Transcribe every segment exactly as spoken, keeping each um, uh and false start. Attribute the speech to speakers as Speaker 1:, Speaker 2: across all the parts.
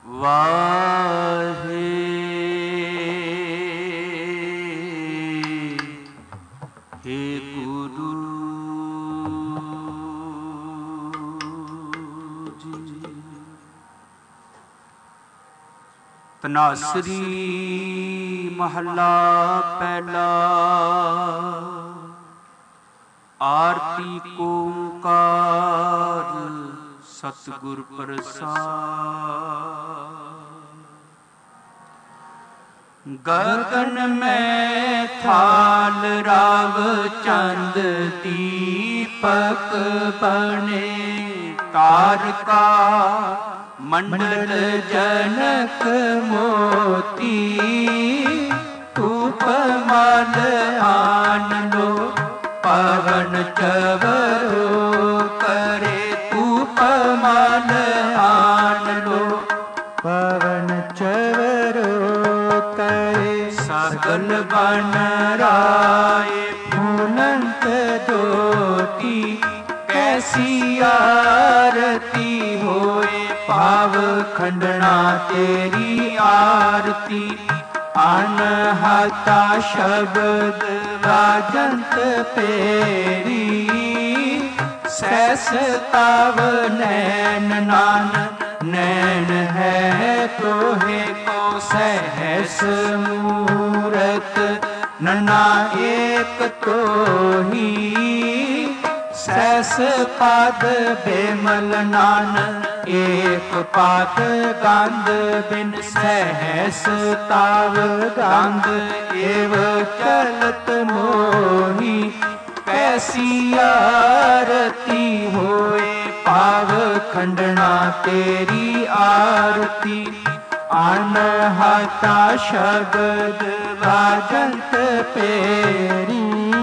Speaker 1: ਵਾਹੇ हे गुरु जी। तनासरी महला पहला। आरती ओंकार सतगुर प्रसाद। गगन में थाल राव चंद दीपक बने। तारका मंडल जनक मोती। धूप माल आन लो पवन चवरो करे। धूप माल आन लो पवन चवरो करे। सगल बन राय फूलंत ज्योति। कैसी आरती होए पाव खंडना तेरी आरती। अनहता शब्द राजंत पेरी। सहस ताव नैन नानक नैन है तोहे को। सहस मूरत नना एक तो ही। सहस पाद बेमल नानक एक पात गंध बिन। सहस ताव गंध एव चलत मोही। कैसी आरती होए पाव खंडना तेरी आरती। अनहता शब्द वाजंत पेरी।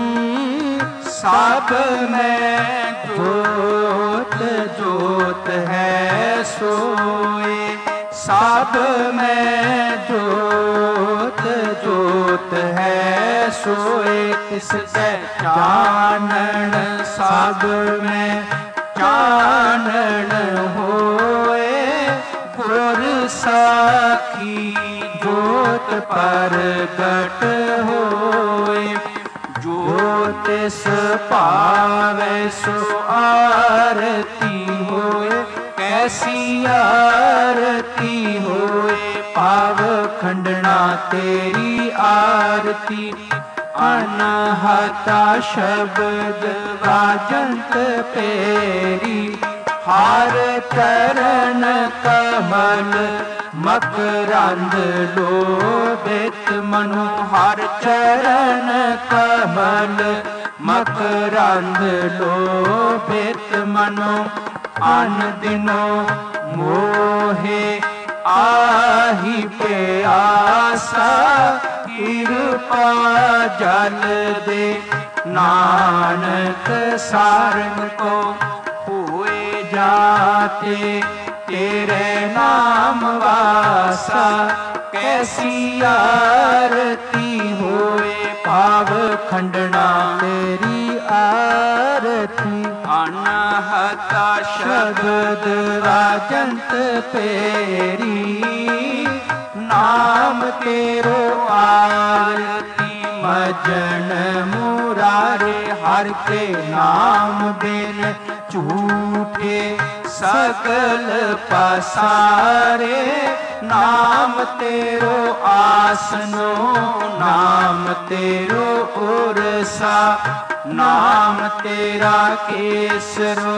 Speaker 1: सब में जोत जोत है सोए। सब में जोत जोत है सोए। तिसके चानन सब में चानन होए। गुर साखी जोत परगट होए। जो तिस पावै सो आरती होए। कैसी आरती होए पाव खंडना तेरी आरती। अनहता शब्द वाजंत पेरी। हार चरण कमल मकरंद लोभित मनु। हर चरण कमल मकरंद लोभित मनु। अन दिनो मोहे आही प्यासा। कृपा जल दे नानक सारंग को। हुए जाते तेरे नाम वासा। कैसी आरती होए पाव खंडना तेरी आरती। अनहता शब्द राजंत पेरी। नाम तेरो आरती मजन मुरारे। हर के नाम बिन झूठे सकल पसारे। नाम तेरो आसनो नाम तेरो उरसा। नाम तेरा केसरो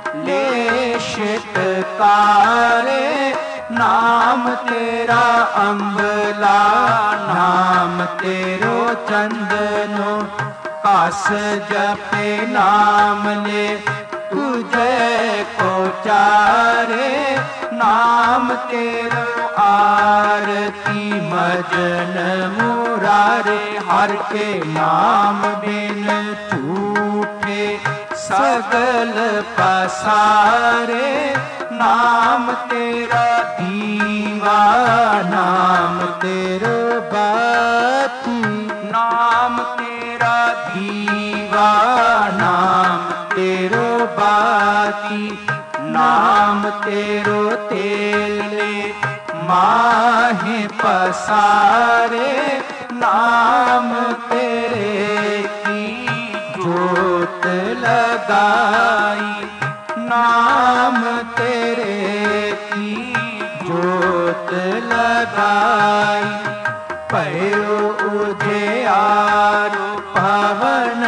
Speaker 1: लेशितकारे। नाम तेरा अम्बला नाम तेरो चंदनो। कास जपे नाम ले तुझे को चारे। नाम तेरो आरती मजन मुरारे। हर के नाम बिन झूठे सगल पसारे। नाम तेरा दीवा नाम तेरो बाती। नाम तेरा दीवा नाम तेरो बाती। नाम तेरो तेल माहे पसारे, नाम तेरे की जोत लगाई, नाम तेरे की जोत लगाई। भयो उजियारो पवन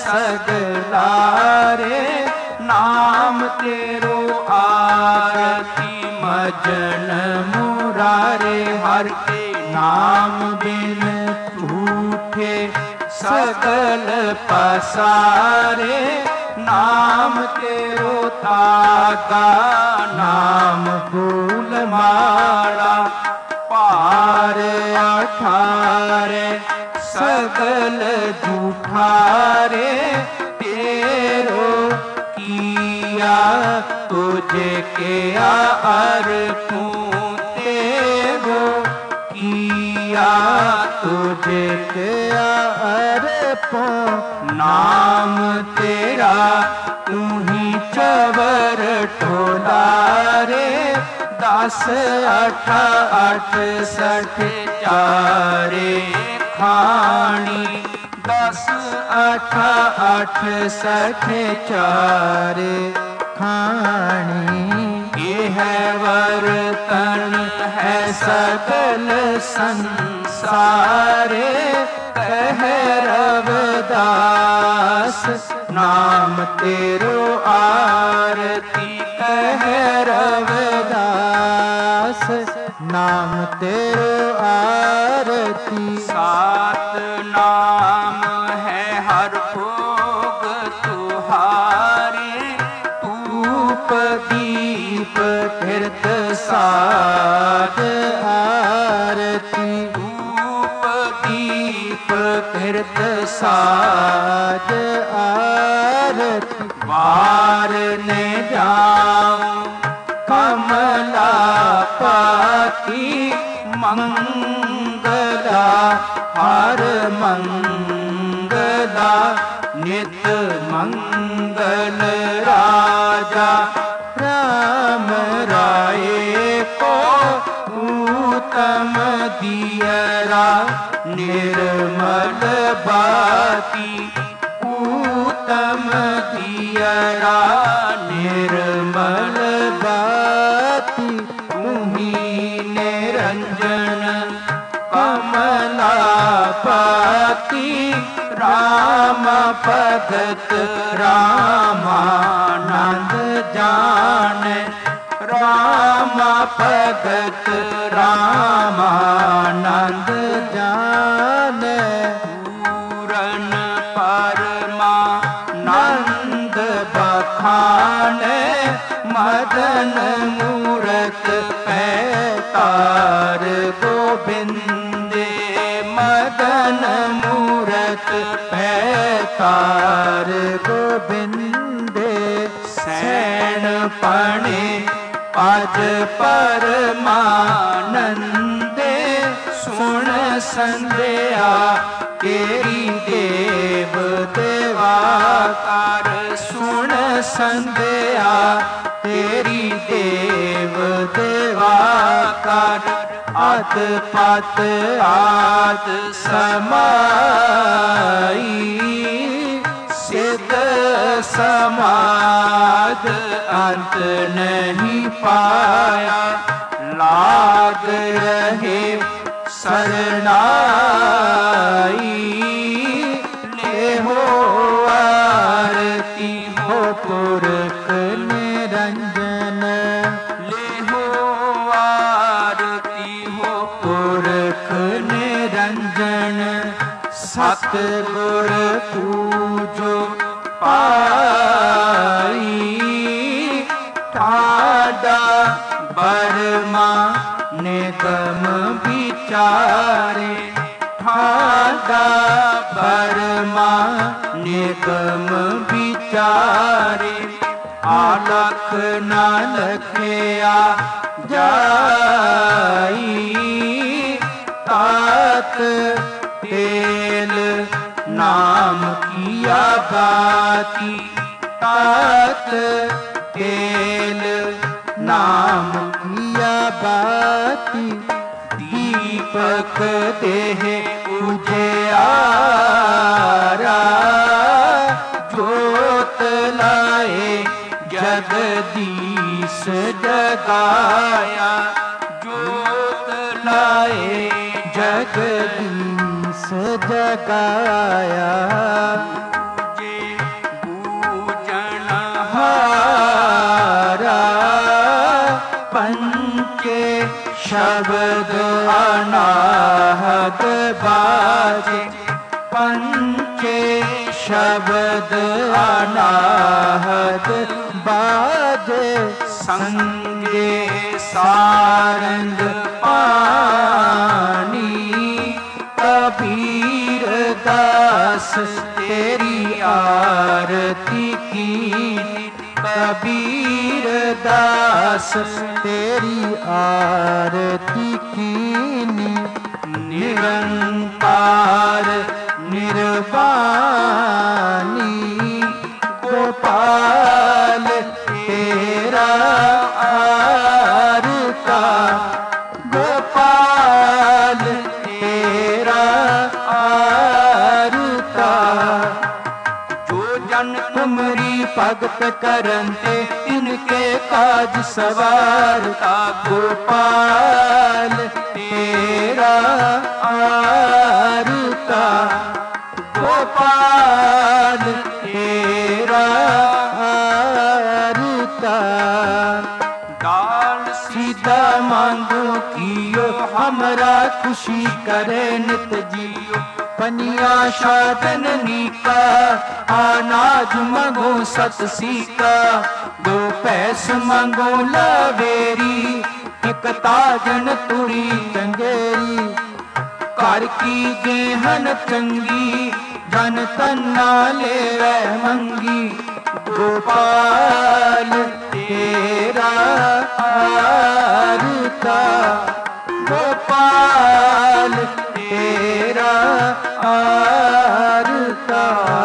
Speaker 1: सगलारे, नाम तेरो आरती मजन मुरारे। हर के नाम बिन झूठे सकल पसारे, नाम तेरो तागा नाम फूल माला। पार अठारे सकल झूठारे, तेरो किया तुझे किया अर्पूं, तेरो किया तुझे किया अर्पूं। नाम तेरा तू ही चवर ठोलारे, दस अठ अठ सठ चारे खानी, दस अठ अठ सठ चारे खानी। ये है वर्तन है सकल संसारे, कह रविदास नाम तेरो आरती। कह रविदास नाम तेरो आरती। सात नाम है हर भोग तुहारे, धूप दीप तीर्थ साध आरती। धूप दीप तीर्थ साध आरती। वार ने जाऊं कमला पाती, मंगला हर मंगला। नित मंगल राजा राम राय को, उत्तम दियरा निर्मल बाती। उत्तम दियरा निर्मल बाती। तुम्ही निरंजन कमलापति, राम भगत रामानंद जाने। राम भगत रामानंद जाने। पूरन परमानंद बखाने, मदन मूरत पैतार गोबिंदे। मदन मूरत पैतार गोबिंदे। सैन पणे पद परमानंदे, सुन संध्या तेरी देव देवाकार। सुन संध्या तेरी देव देवाकार। आद पात आद समाई, सिद्ध समाद अंत नहीं पाया। लाग रहे सरनाई, ले हो आरती हो पुरख निरंजन। ले हो आरती हो पुरख निरंजन। सतगुर पूजो पाई, ठाडा बर्मा निगम विचारे। ठाडा बर्मा निगम विचारे। आलख न लखया जाई, तात तेल नाम किया बाती। तात तेल नाम किया बाती। बाती दीपक देह उजियारा जोत लाए जगदीश जगाया जोत लाए जगदीश जगाया जे पूजन हारा पंचे शब्द अनाहत बाजे पंचे शब्द अनाहत बाजे संगे सारंग पानी कबीर दास तेरी आरती की कबीर दास तेरी आरती कीनी निरंकार निर्वाणी गोपाल तेरा आरता गोपाल तेरा आरता जो जन तुमरी भगत करते इनके काज सवारता गोपाल तेरा आरता गोपाल तेरा आरता दाल सीधा मांगो कियो हमरा खुशी करे नित जियो पनिया साधन नीका अनाज मंगो सत सीका दो पैस मंगो लवेरी एक ताजन तुरी चंगेरी कर की गेहन चंगी जन तन्ना ले मंगी गोपाल तेरा आरता गोपाल तेरा आरता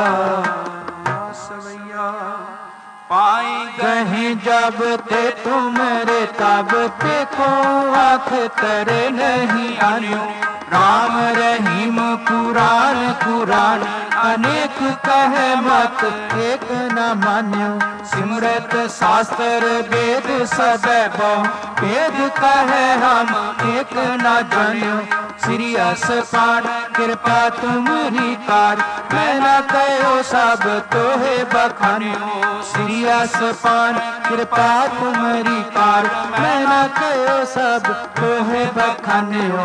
Speaker 1: सवैया पाए गहे जब ते तुमरे तब पे को आँख तरे नहीं आन्यो राम रहीम पुराण पुराण अनेक कहे मत एक न मान्यो सिमरत शास्त्र वेद सदैव वेद कहे हम एक न जान्यो श्री असपान कृपा तुमरी कार मैं न कहो सब तोहे बखान्यो श्री असपान कृपा तुमरी कार मैं न कहो सब तोहे बखान्यो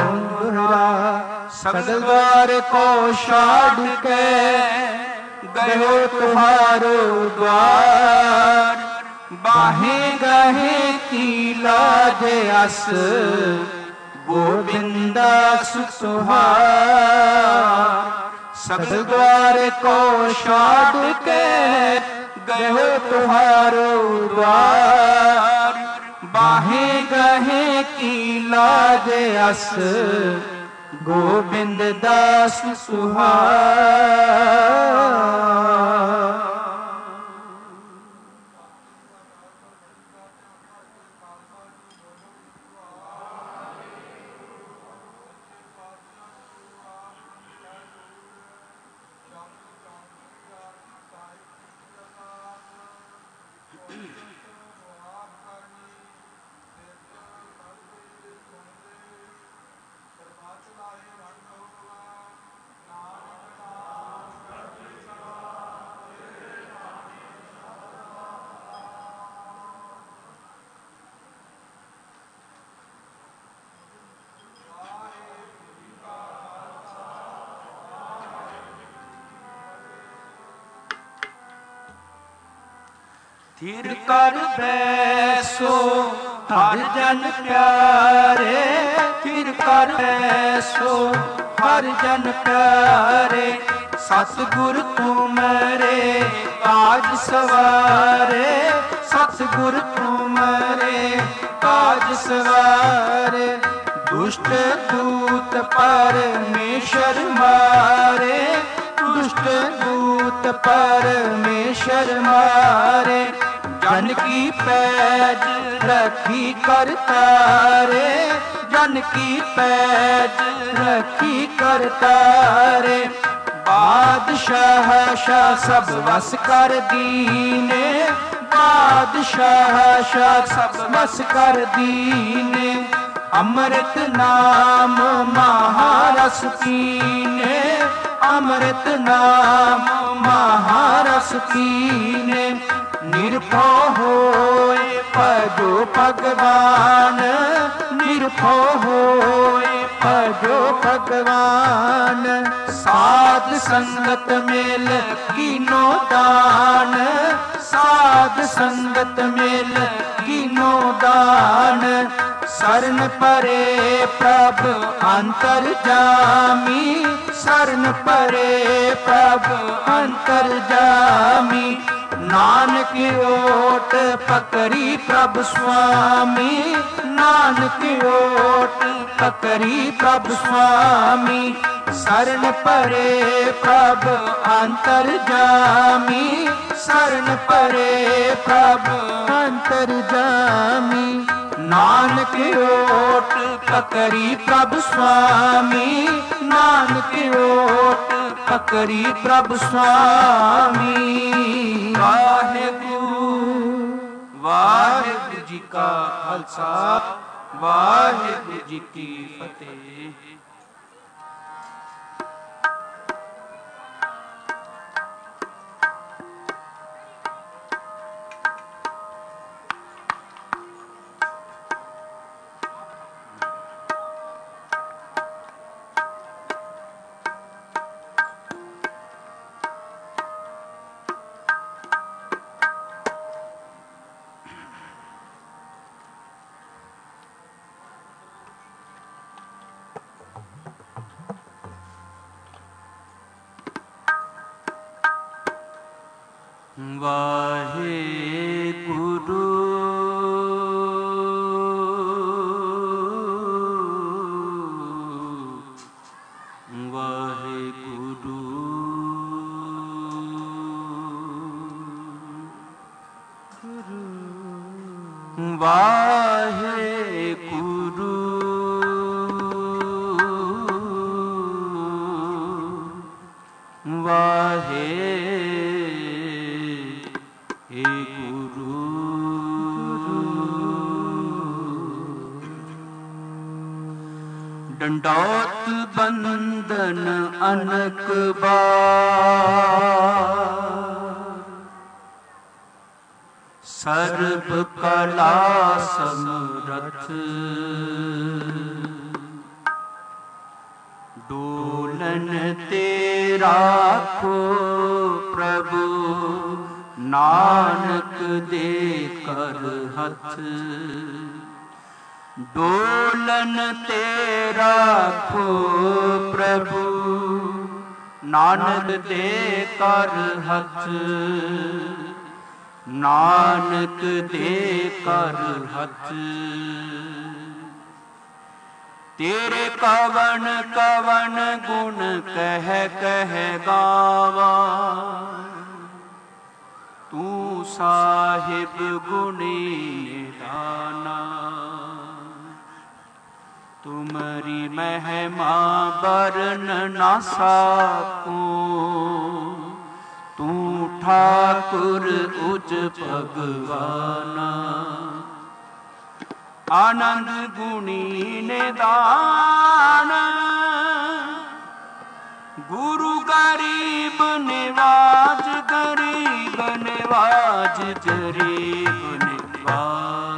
Speaker 1: सगल द्वार को छाड़ के गयो तुम्हारो द्वार बाहे गहे की लाज अस गोविंदा सुख सुहार सगल द्वार को छाड़ के गयो तुम्हारो द्वार बाहे गहे की लाज अस गोविंद दास सुहार थिर कर बैसो हर जन प्यारे थिर कर बैसो हर जन प्यारे सतगुर तुमरे काज सवारे सतगुर तुमरे काज सवारे दुष्ट दूत परमेश्वर मारे दुष्ट दूत परमेश्वर मारे जन की पैज रखी कर तारे की पैज रखी करतारे। बादशाह शाह सब वस कर दीने, बादशाह शाह सब वस कर दीने। अमृत नाम महारस पीने, अमृत नाम महारस पीने। निरभव होए भजो भगवान, निरभव होए भजो भगवान। साध संगत मेल कीनो दान, साध संगत मेल कीनो दान। शरण परे प्रभ अंतर जामी, शरण परे प्रभ अंतर जामी। नानक ओट पकड़ी प्रभ स्वामी, नानक ओट पकड़ी प्रभ स्वामी। शरण परे प्रभ अंतर जामी, शरण परे प्रभ अंतर जामी। नानक ओट पकड़ी प्रभ स्वामी, नानक ओट पकड़ी प्रभ स्वामी। वाहेगुरु वाहेगुरु जी का खालसा, वाहेगुरु जी की फतेह। वाहेगुरु वाहेगुरु वाहेगुरु वाहे डंडौत बंदन अनक बार, सर्व कला समरथ। डोलन तेरा को प्रभु, नानक दे कर हथ। डोलन तेरा को प्रभु, नानक दे कर हथ। नानक दे कर हथ। तेरे कवन कवन गुण कह कह गावा, तू साहिब गुणी निधाना। तुमरी महिमा बरन ना साकूं, तू ठाकुर उज भगवाना। आनंद गुणी निदान, गुरु गरीब निवाज, गरीब निवाज, गरीब निवाज।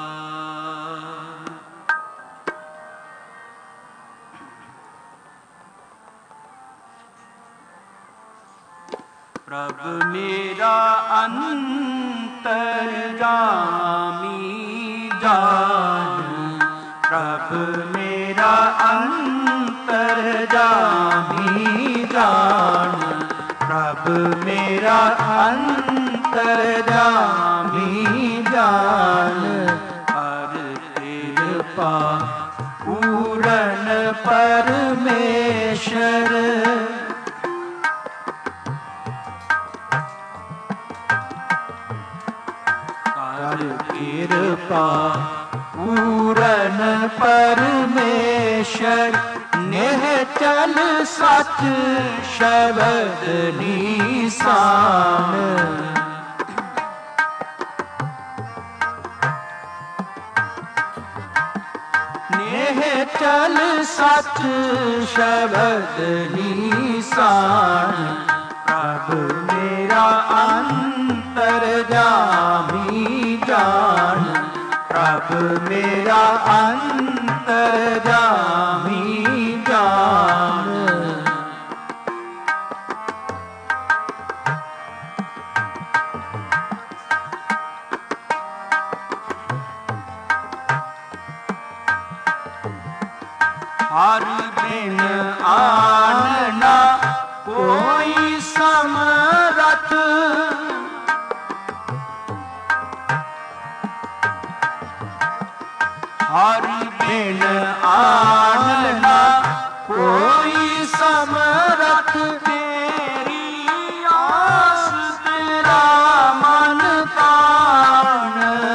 Speaker 1: प्रभ मेरा अंतर्यामी जान, प्रभ मेरा अंतर्यामी जान। प्रभ मेरा अंतर्यामी जान। हर कृपा पूरन परमेश्वर, कृपा पूरन परमेश्वर निहचल सच शब्द निशान। निहचल सच शब्द निशान। प्रभु मेरा अंतर्यामी जान। प्रभु मेरा अंतर्यामी जान। हर दिन आनना कोई समरथ। हर दिन आनना कोई समरथ। तेरी आस तेरा मन तान।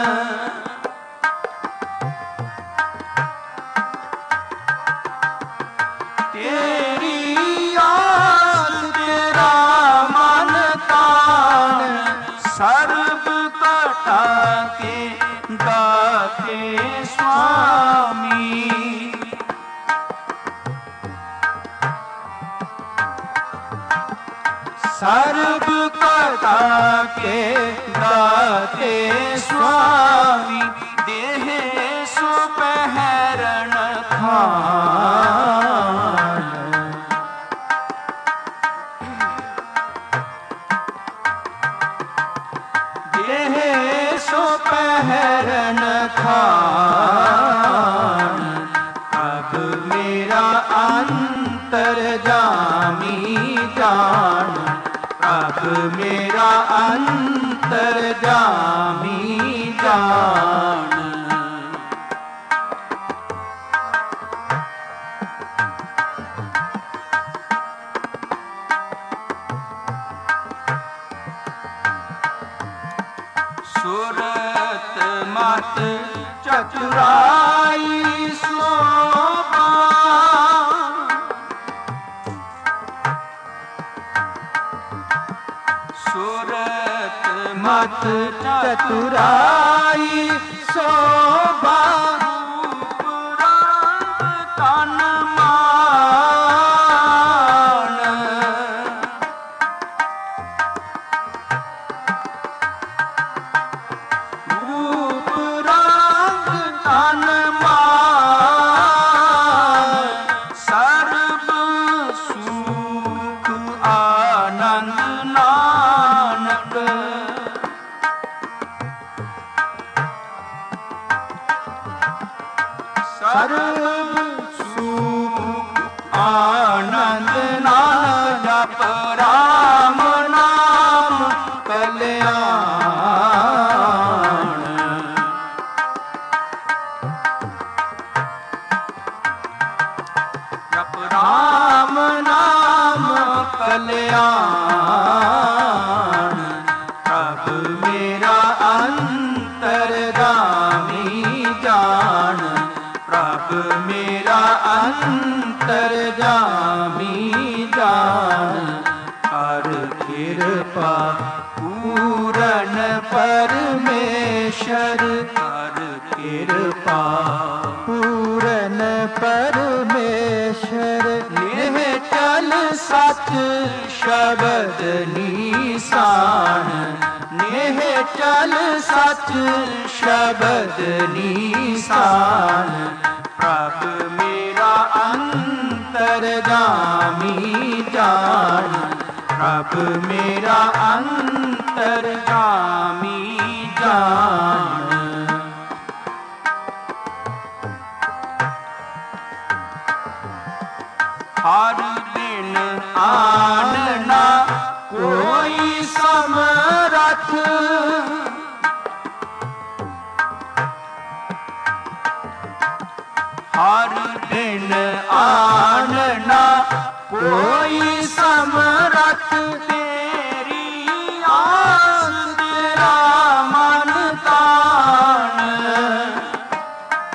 Speaker 1: तेरी आस तेरा मन तान। सर्व कटा के दाते स्वामी। सर्व कटा के दाते स्वामी। देह सुपहरण खान। देह सुपहरण खान। अब मेरा अंतर्यामी जान। अब मेरा अंतर्यामी जान। सूरत मत चतुराई शोभा। सूरत मत चतुराई शोभा। रूप रंग तन मान। रूप रंग तन मान। सर्व सुख आनंद नानक। सर्व सुख आनंद नानक। जप राम नाम कल्याण। जप राम नाम कल्याण। प्रभु मेरा अंतर्यामी जान। प्रभु मेरा अंतर्यामी जान। कर कृपा पूरन परमेश्वर। कर कृपा पूरन परमेश्वर। निहचल सच शब्द निशान। निहचल सच शब्द निशान। प्रभु मेरा अंतर्यामी जान। प्रभु मेरा अंतर्यामी जान। हर दिन आनना कोई समरथ। हर दिन आनना कोई समरथ। तेरी आस तेरा मन तान।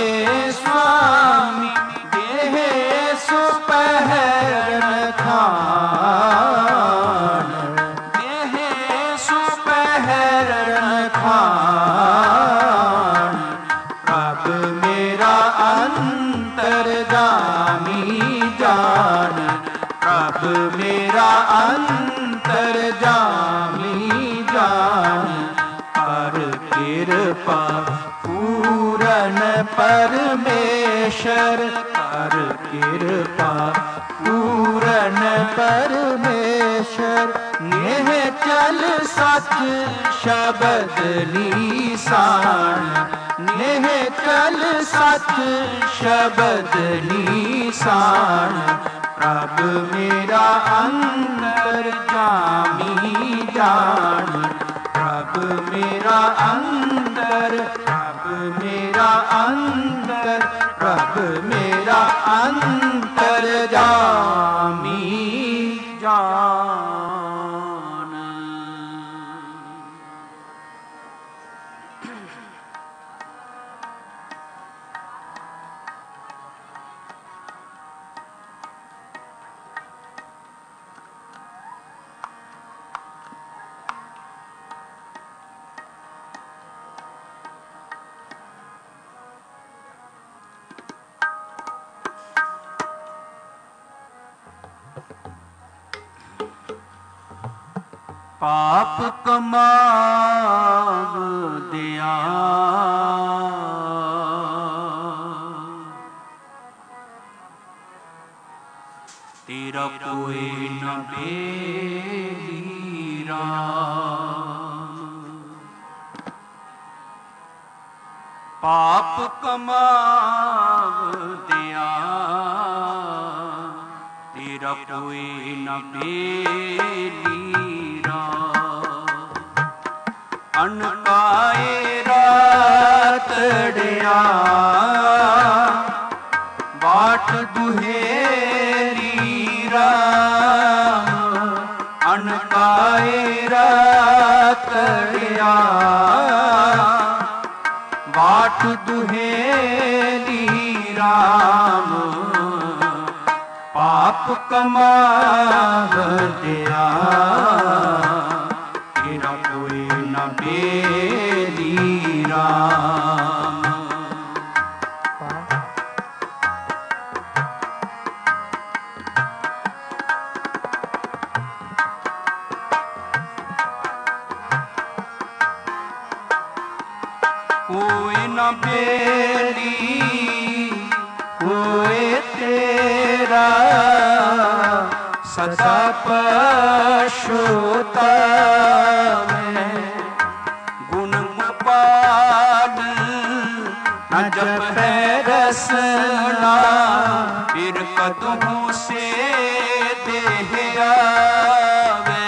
Speaker 1: स्वामी देहे सुपहरन खान, देहे सुपहरन खान। प्रभ मेरा अंतर्जामी जान, प्रभ मेरा अंतर्जामी जान। पर कृपा पूरन परमेश्वर, पर कृपा पूरन परमेश्वर। नेह चल सच शब्द लीसान, नेह चल सच शब्द लीसान। प्रभ मेरा अंतर्जामी जान, प्रभ मेरा अंतर, प्रभ मेरा अंतर, प्रभ मेरा अंतर्जामी जान। पाप कमाव दिया, तेरा कोई न बेरा। पाप कमाव दिया, तेरा कोई न बेलीरा। अनकाए रातड़िया, बाट दुहेरी राम। अनकाए रातड़िया, बाट दुहेरी राम। पाप कमाव दिया, तेरा कोई न बेली राम। कोई न बेली कोई तेरा, सदा पशुताम। गुण गोपाल न जप है रसना, फिर कदमों से देह आवे।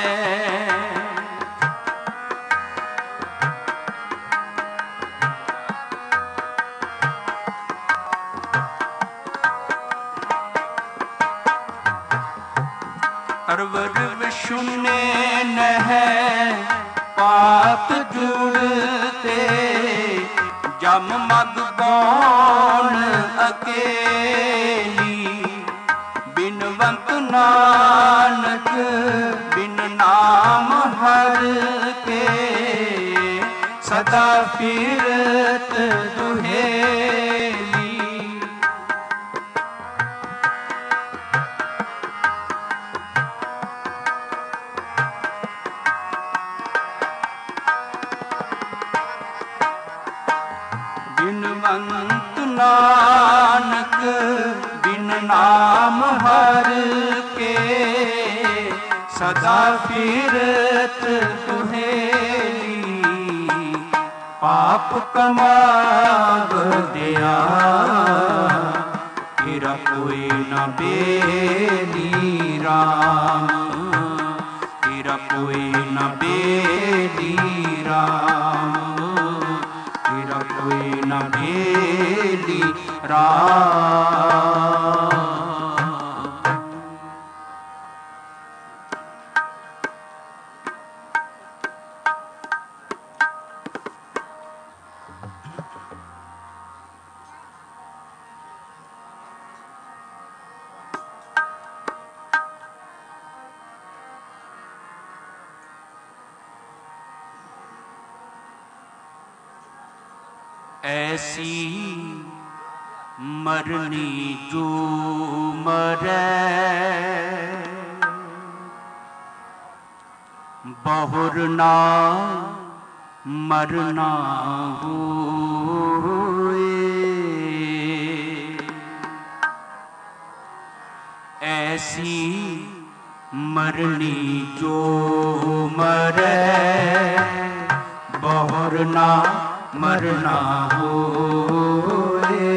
Speaker 1: अरवर विशुन्ने न है पात जुड़ते, जम मग बौन अकेली। बिनवंत नानक बिन नाम हर के, सदा फिरत दुहेली। बिनवंत नानक बिन नाम हर के, सदा फिरत दुहेली। पाप कमाव दिया, तेरा कोई न बेली राम। तेरा कोई न बेली राम, तेरा कोई न बेली राम। ऐसी मरनी जो मरे बहुर ना मरना हुए। ऐसी मरनी जो मरे बहुर ना मरना होए।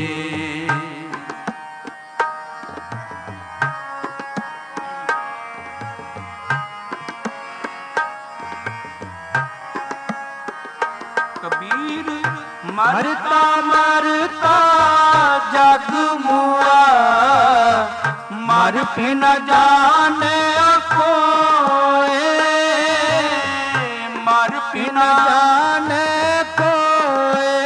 Speaker 1: कबीर मरता मरता जग मुआ मर भी न जाने कोई, मर भी न जाने कोई।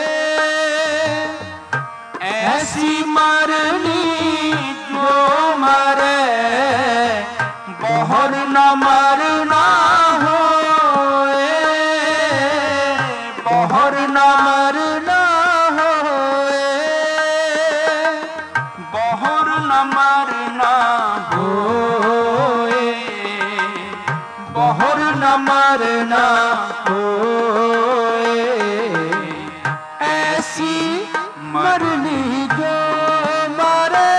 Speaker 1: ऐसी मरनी जो मरे बहुर न मरना होए, बहुर न मरना होए, बहुर न मरना होए, बहुर न मरना होए। ऐसी मरनी जो मरे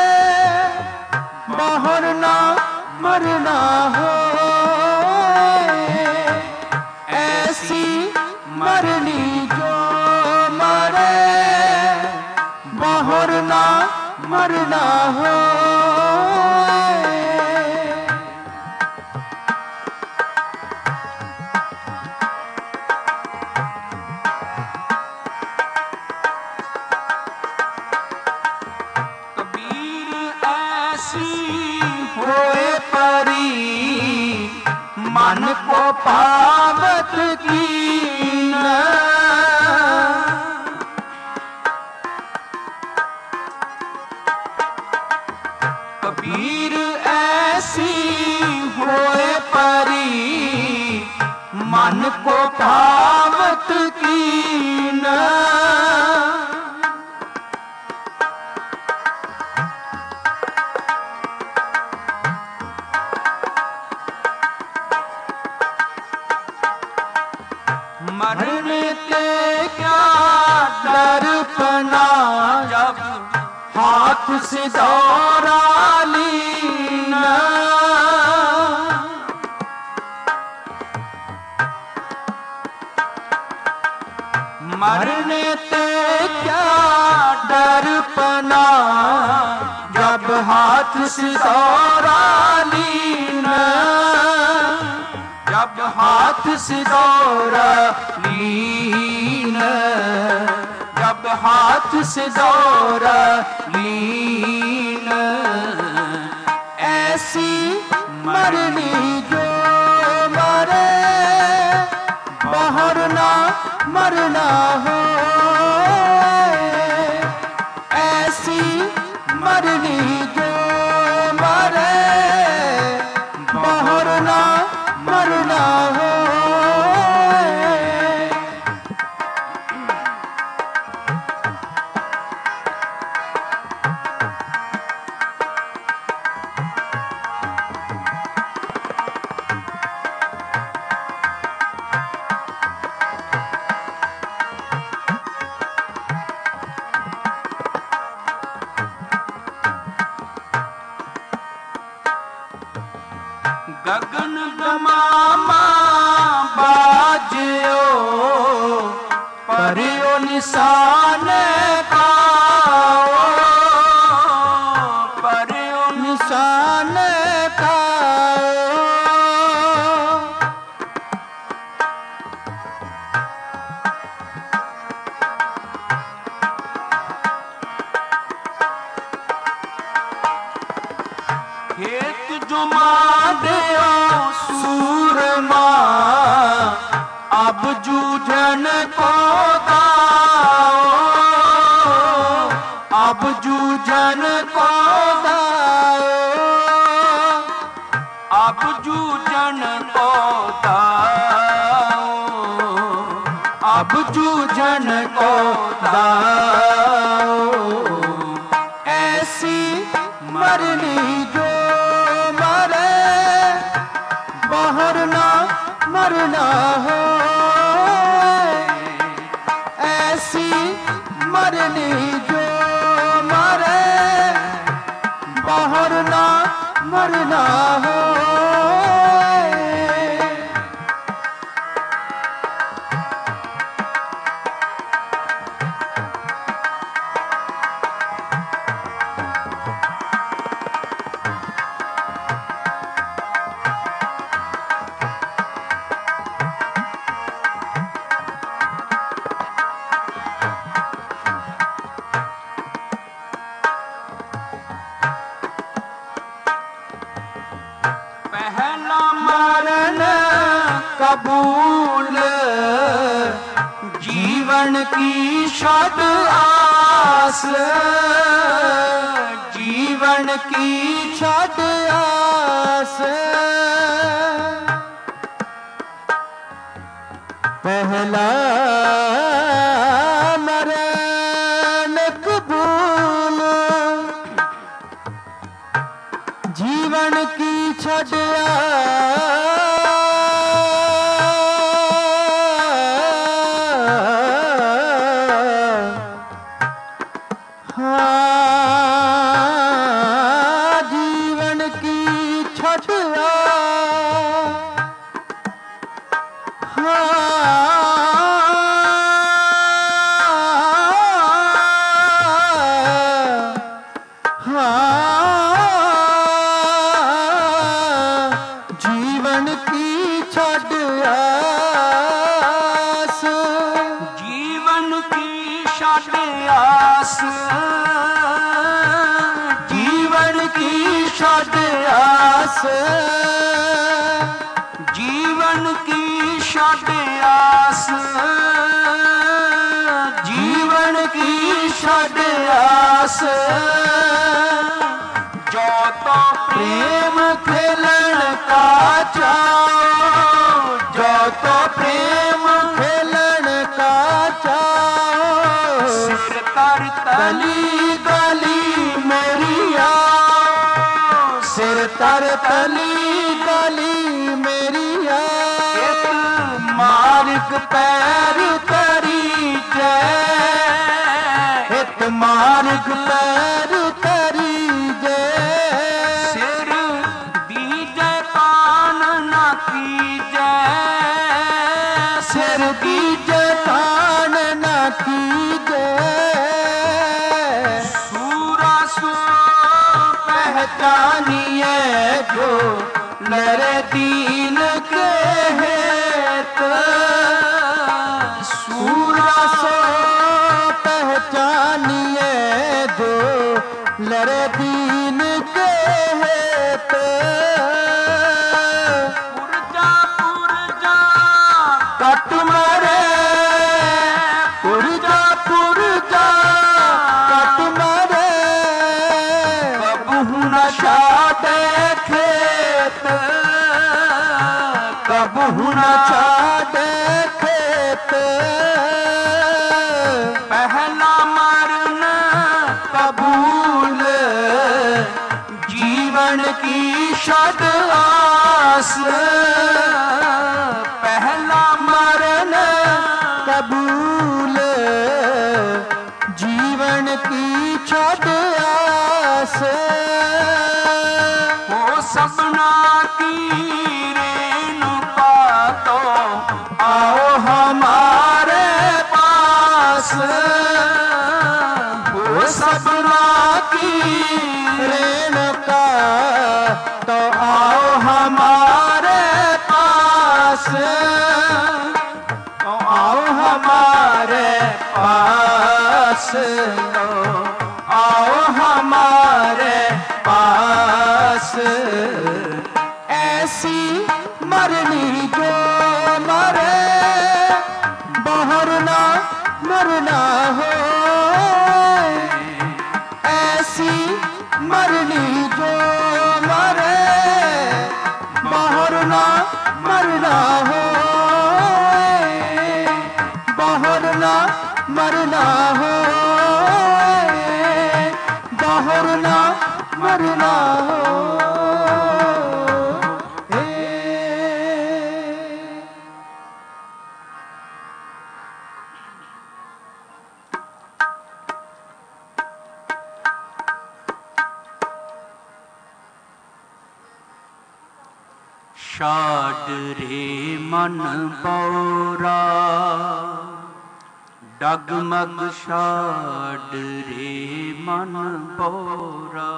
Speaker 1: बहुर न मरना होए। ऐसी मरनी जो मरे बहुर न मरना होए। कबीर ऐसी होए परी मन को पावत कीन। कबीर ऐसी होए परी मन को पावत कीन। मरने ते क्या दर्पणा जब हाथ से दौरा लीना। मरने ते क्या दर्पणा जब हाथ से दौरा लीना। जब हाथ से दौरा लीना, जब हाथ से दौरा लीना। ऐसी मरनी जो मरे बहुर ना मरना होए। ऐसी मरनी जो मरे बहुर ना मरना होए। गगन गमामा बाजो परियो निशान पाओ, परियो निशान पाओ। खेत जो मादयो सूरमा अब जूझन को दाओ, अब जूझन को दाओ, अब जूझन को दाओ, अब अब जूझन को दाओ, ऐसी मरनी जो मरे बाहर ना मरना हो, ऐसी मरनी जो मरे बाहर ना मरना हो। पहला मरण कबूल, जीवन की शद आस, जीवन की शद आस। पहला मरण कबूल, जीवन की छड़ जीवन की छड़ जीवन की छड़ आस, जीवन की छड़ आस, जीवन की छड़ आस, जीवन की छड़ आस, जीवन की छड़ आस। जो तो प्रेम खेलन का चाओ, जो तो प्रेम खेलन का चाओ, सिर तर तली गली मेरी आओ, सिर तर तली गली मेरी आओ। एक मार्ग पैर तरी जय, एक मार्ग पैर तरी जय। सिर दीजे कान न कीजे, सिर दीजे कान न कीजे। सूरा सो पहचानिए जो लरे दीन के हेत, सूरा सो पहचानिए जो लरे दीन के हेत। पुरजा पुरजा कट मरे, पुरजा पुरजा कट मरे, कबहू न छाड़े खेत, कबहू न छाड़े खेत। पहला मरण कबूल, जीवन की शद आस, पहला मरण कबूल, जीवन की शद आस। वो सपना की रेणुका तो आओ हमारे पास, वो सपना की रेणुका तो आओ हमारे पास, तो आओ हमारे पास, तो आओ हमारे पास। ऐसी मरनी जो मरे बाहर ना मरना हो, ऐसी मरनी जो मरे बाहर ना मरना हो, बाहर छाड़ रे मन बौरा डगमग छाड़ रे मन बौरा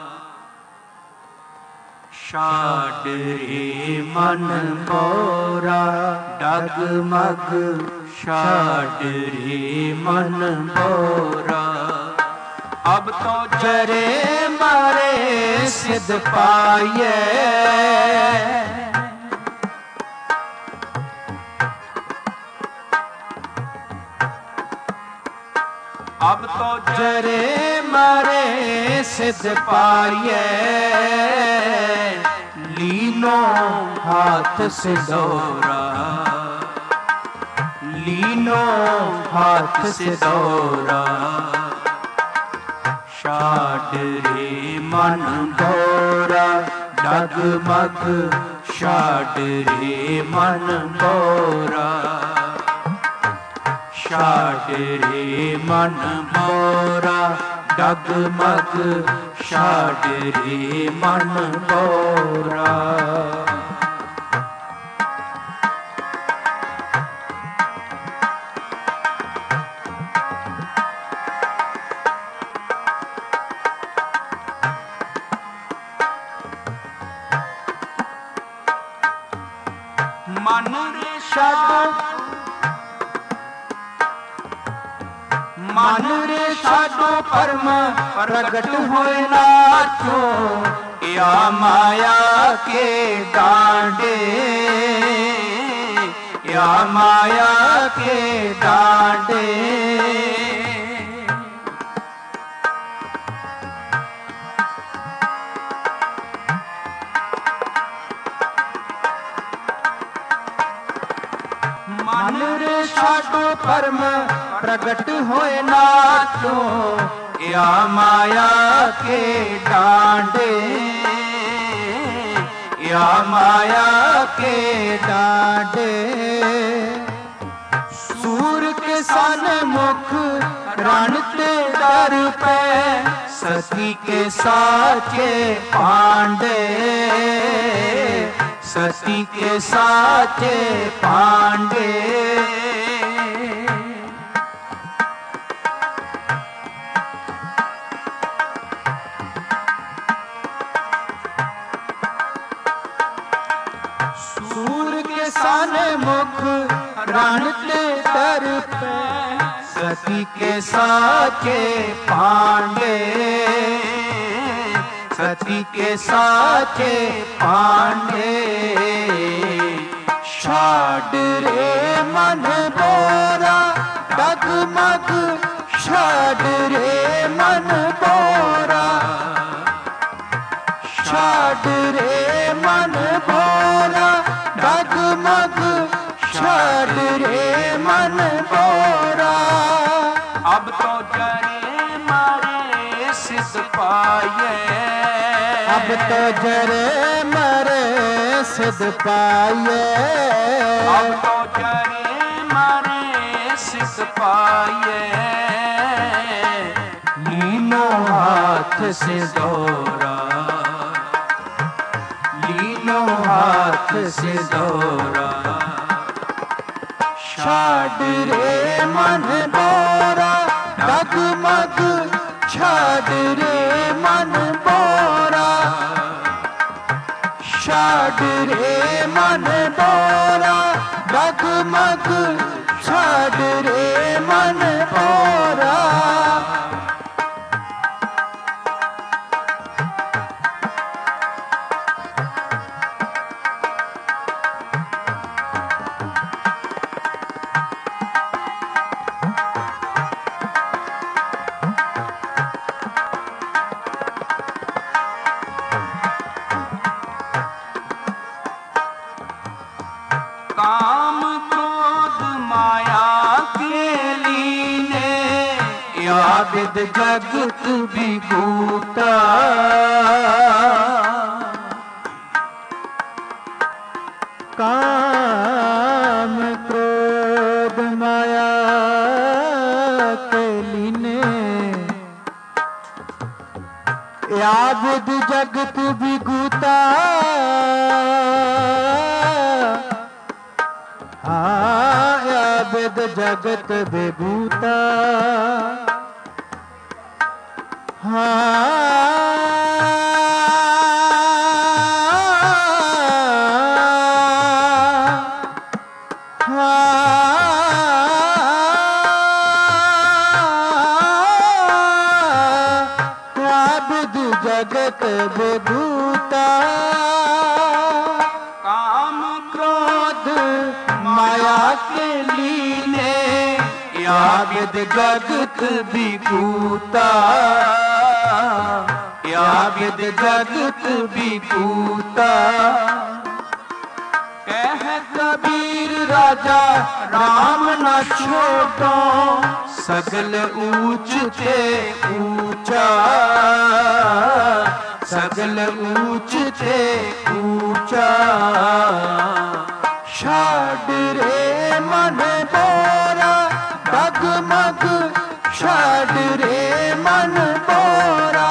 Speaker 1: छाड़ रे मन बौरा डगमग छाड़ रे मन बौरा अब तो जरे मारे सिद्ध पाइए अब तो जरे मारे सिद्ध पाइए लीनो हाथ से दौरा लीनो हाथ से दौरा छाड़ रे मन बौरा डगमग छाड़ रे मन बौरा छाड़ रे मन बौरा डगमग छाड़ रे मन बौरा मन रे छाड़ मन रे छाड़ो परम प्रगट होए नाचो या माया के डांडे या माया के डांडे मन रे छाड़ो परम प्रगट होए नाचो या माया के डांडे या माया के डांडे सूर के सन मुख रणते दर पे सती के साचे पांडे सती के साचे पांडे सूर के सन मुख रणते दर पे सती के साचे पांडे सती के साचे पांडे छाड़ रे मन बौरा डगमग छाड़ रे मन बौरा छाड़ रे मन बौरा डगमग छाड़ रे मन बौरा अब तो जरे मारे सिद्ध पाइए अब तो जरे मारे सिद्ध पाइए अब तो जरे मारे सिद्ध पाइए लीनो हाथ से दौरा लीनो हाथ से दौरा छाड़ रे मन बौरा डगमग छाड़ रे मन बौरा छाड़ रे मन बौरा डगमग छाड़ रे मन बौरा काम क्रोध माया के लीने याविद जगत विभूता काम क्रोध माया के लीने याविद जगत विभूता
Speaker 2: विद जगत विभूता। जगत विभूता।
Speaker 1: काम क्रोध माया के लीने या विद जगत विभूता। या विद जगत विभूता। कह कबीर राजा राम न छोटो सगल ऊंच ते ऊंचा। सगल ऊंच ते ऊंचा।
Speaker 2: छाड़ रे मन बोरा डगमग। छाड़ रे मन बोरा।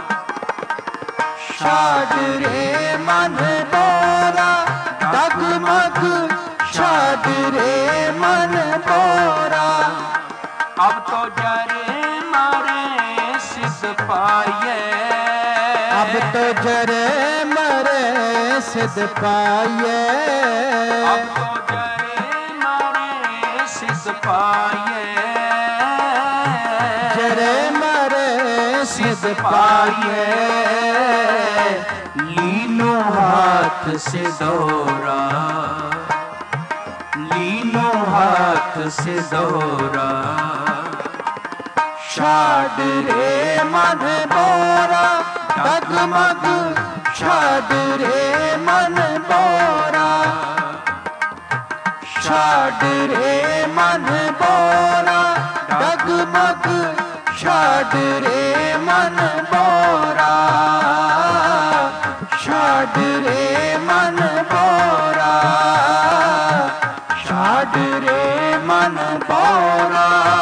Speaker 2: छाड़ रे मन बोरा डगमग। छाड़ रे मन बोरा।
Speaker 1: अब तो जरे मारे सिद्ध पाए।
Speaker 2: अब तो जरे मरे सिद्ध पाए।
Speaker 1: अब तो जरे मारे सिद्ध पाए।
Speaker 2: जरे मरे सिद्ध पाए।
Speaker 1: लीनो हाथ से दौरा। लीनो हाथ से दौरा।
Speaker 2: छाड़ रे मन बोरा डगमग। छाड़ रे मन बोरा। छाड़ रे मन बोरा डगमग। छाड़ रे मन बोरा। छाड़ रे मन बोरा। छाड़ रे मन बोरा।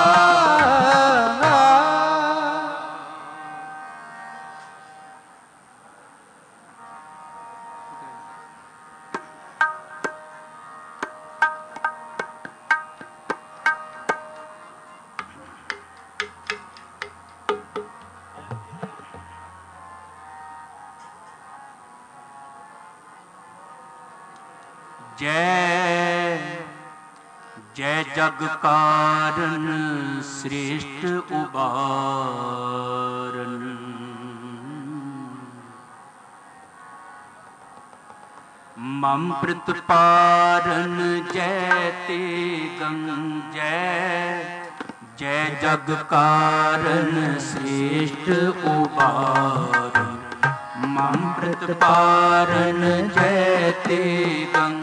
Speaker 1: जय जय जग कारण श्रेष्ठ उबारन। मम प्रतिपारन जय ते गंग। जय जय जग कारण श्रेष्ठ उबारन। मम प्रतिपारन जय ते गंग।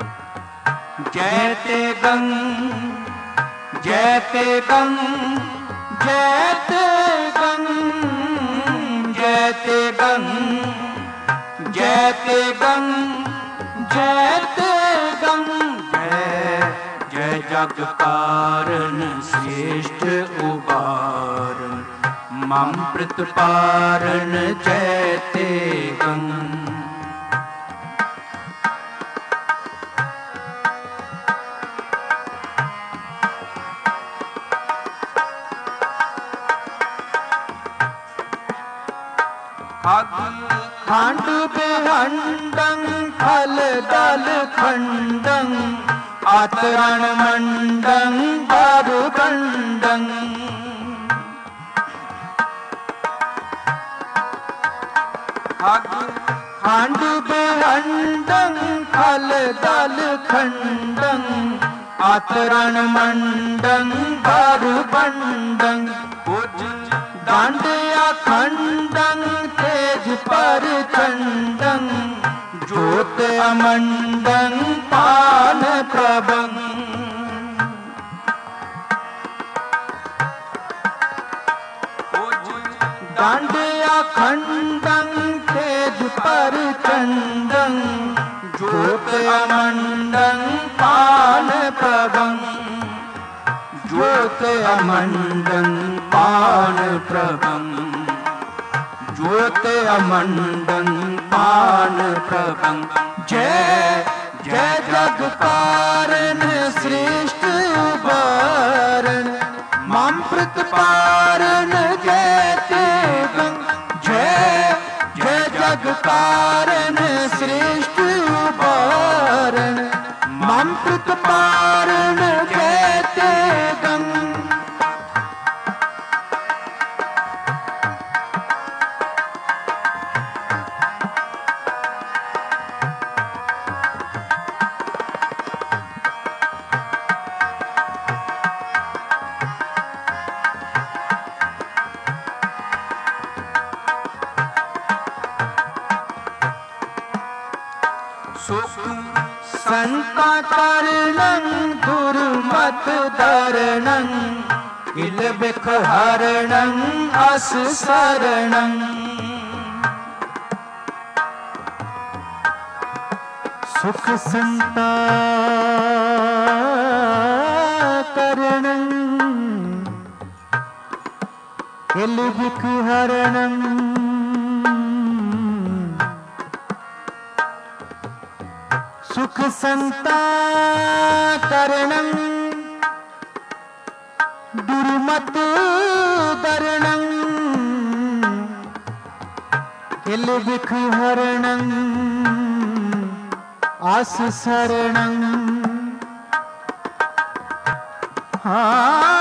Speaker 1: जय ते गंग जय ते गंग। जय ते गंग जय ते गंग। जय ते गंग जय ते गंग। जय जय जग कारण श्रेष्ठ उबारन। मम प्रतिपारन जय ते गंग।
Speaker 2: खंड बेहंडं खल दल खंडं। आतरण मंडं दारुगंडं। खंड बेहंडं खल दल खंडं। आतरण मंडं दारुगंडं। दांड अखंडं तेज पर चंडं। ज्योत अमंडं पान प्रभं। दांड अखंडं तेज पर चंडं। ज्योत अमंडं पान प्रभं। ज्योत अमंडं पान प्रभं। ज्योत अमंडं पान प्रभं। जय जय जग कारण श्रेष्ठ उबारन। अमृत पारण जयते गंग, जय जय जग कारण श्रेष्ठ उबारण, अमृत पारण जयते गंग। संता करणं दुर्मत दरणं, किल बिख हरणं अस शरणं। सुख संता करणं, किल बिख हरणं सुख संता करणं, दुर्मत दरणं, किल बिख हरणं आस शरणं। हाँ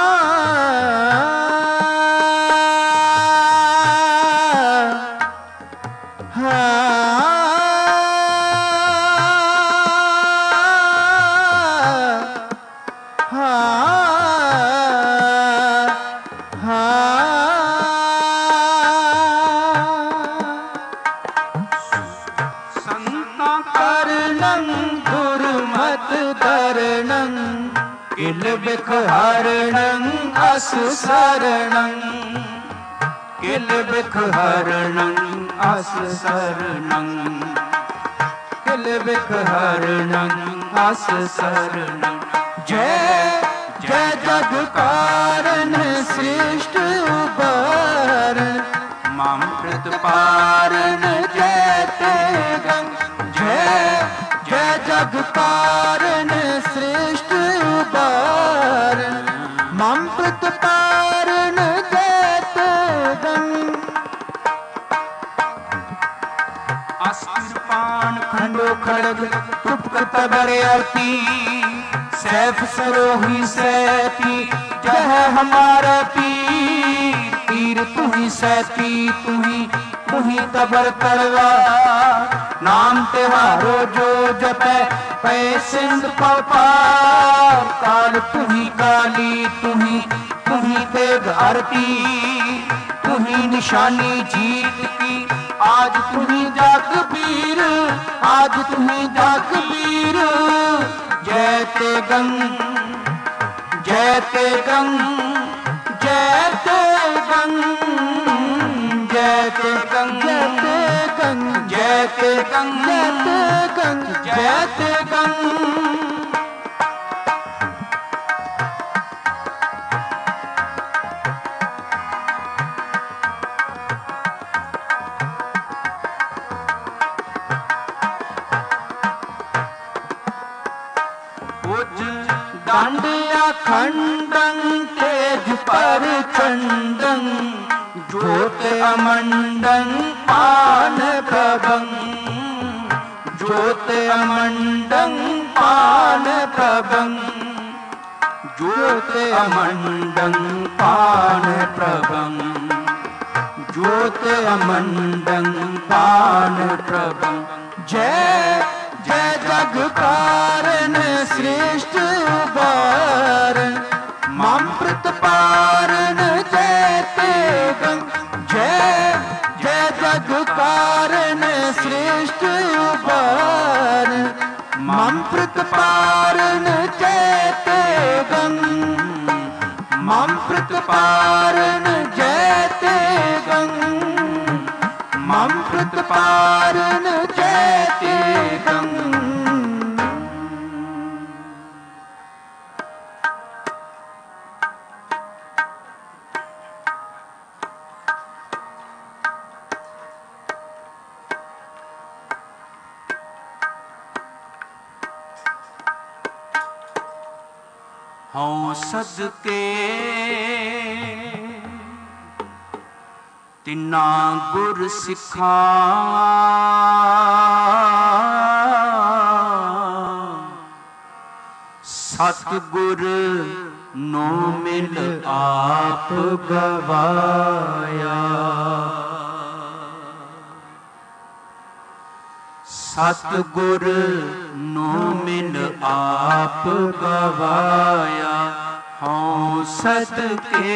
Speaker 2: किल बिख हरणं अस शरणं, किल बिख हरणं अस शरणं, किल बिख हरणं अस शरणं। जय जय जग कारण श्रेष्ठ उबारण, अमृत पारण जयते गंग, जय जय जग कारण श्रेष्ठ उबारण, अमृत पारण जयते गंग। अस्त्र पान खंडो खड़ग तुपक तबर अति, सैफ सरोही सैती जह हमारा पीर, तीर तुही सैती तुही तुही तबर तलवार, नाम त्योहारो जो जपै पै सिंध पार, काल तुही काली तुही तुही तेग आरती, तुही निशानी जीत की आज तुही जागबीर, आज तुही जागबीर। जयते गंग जयते गंग जयते गंग, जयते गंग जयते गंग, जयते गंग जयते गंग, जयते गंग। दांडिया खंडं तेज पर चंडं, ज्योत अमंडं पान प्रभं, ज्योत अमंडं पान प्रभं, ज्योत अमंडं पान प्रभं, ज्योत अमंडं पान प्रभं। जय जय जग कारण श्रेष्ठ उबारण, अमृत पारण जयते गंग, जय जय जग कारण श्रेष्ठ उबारण, अमृत पारण जयते गंग, अमृत पारण जयते गंग, अमृत पारण जयते गंग।
Speaker 1: हौं सदके ਤਿਨਾ ਗੁਰ ਸਿਖਾ ਸਤਿਗੁਰ ਨੋ ਮਿਲ ਆਪ ਗਵਾਇਆ। ਸਤਿਗੁਰ ਨੋ ਮਿਲ ਆਪ ਗਵਾਇਆ। ਹਉ ਸਦਕੇ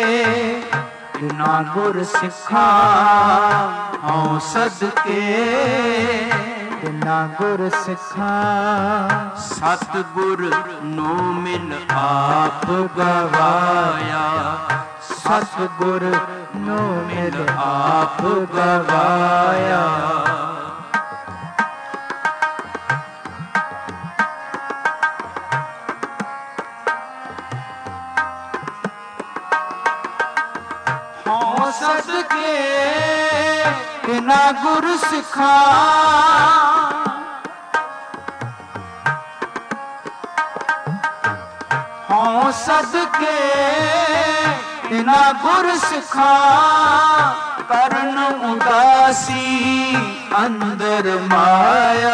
Speaker 1: ਤਿਨਾ ਗੁਰ ਸਿਖਾ ਹਉ ਸਦਕੇ
Speaker 2: ਤਿਨਾ ਗੁਰ ਸਿਖਾ
Speaker 1: ਸਤਿਗੁਰ ਨੋ ਮਿਲ ਆਪ ਗਵਾਇਆ।
Speaker 2: ਸਤਿਗੁਰ ਨੋ ਮਿਲ
Speaker 1: ਆਪ ਗਵਾਇਆ। ਹਉ ਸਦਕੇ ਤਿਨਾ ਗੁਰ ਸਿਖਾ ਹਉ ਸਦਕੇ ਤਿਨਾ ਗੁਰ ਸਿਖਾ ਕਰਨ ਉਦਾਸੀ ਅੰਦਰ ਮਾਇਆ।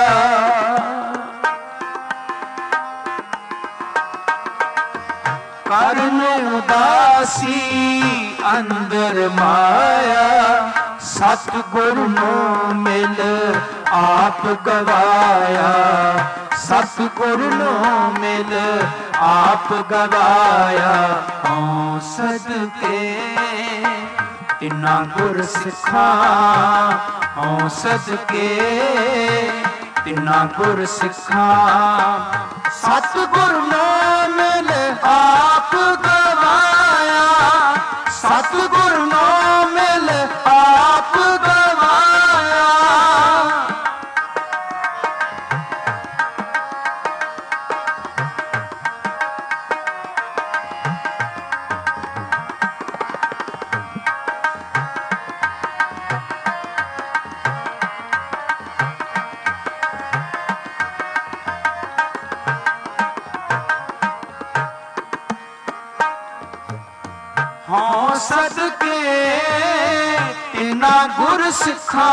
Speaker 1: ਕਰਨ ਉਦਾਸੀ ਅੰਦਰ ਮਾਇਆ। ਸਤਿਗੁਰ ਨੂੰ ਮਿਲ ਆਪ ਗਵਾਇਆ। ਸਤਿਗੁਰ ਨੂੰ ਮਿਲ ਆਪ ਗਵਾਇਆ। ਹਉ ਸਦਕੇ ਤਿਨਾ ਗੁਰ ਸਿਖਾ ਹਉ ਸਦਕੇ ਤਿਨਾ ਗੁਰ ਸਿਖਾ ਸਤਿਗੁਰ ਨੂੰ ਮਿਲ ਆਪ ਗਵਾਇਆ। ਸਤਿਗੁਰ ਨੂੰ ਮਿਲ ਆਪ ਗਵਾਇਆ। ਹਉ ਸਦਕੇ ਤਿਨਾ ਗੁਰ ਸਿਖਾ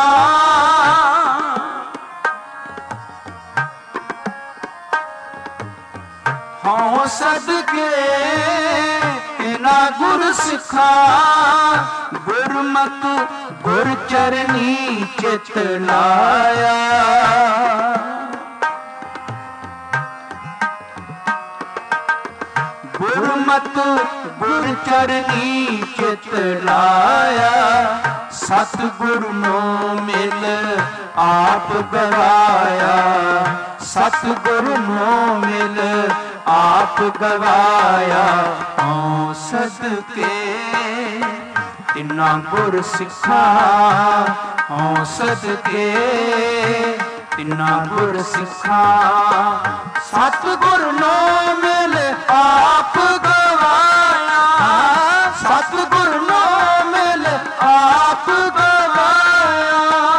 Speaker 1: ਹਉ ਸਦਕੇ ਤਿਨਾ ਗੁਰ ਸਿਖਾ ਗੁਰਮਤਿ ਗੁਰ ਚਰਨੀ ਚਿਤ ਲਾਇਆ। ਗੁਰਮਤਿ ਗੁਰ ਚਰਨੀ ਚਿਤ ਲਾਇਆ। ਸਤਿਗੁਰ ਨੂੰ ਮਿਲ ਆਪ ਗਵਾਇਆ। ਸਤਿਗੁਰ ਨੂੰ ਮਿਲ ਆਪ ਗਵਾਇਆ। ਹਉ ਸਦਕੇ ਤਿਨਾ ਗੁਰ ਸਿਖਾ ਹਉ ਸਦਕੇ ਤਿਨਾ ਗੁਰ ਸਿਖਾ ਸਤਿਗੁਰ ਨੂੰ ਮਿਲ ਆਪ ਗਵਾਇਆ। ਸਤਿਗੁਰ ਨੂੰ ਮਿਲ ਆਪ ਗਵਾਇਆ।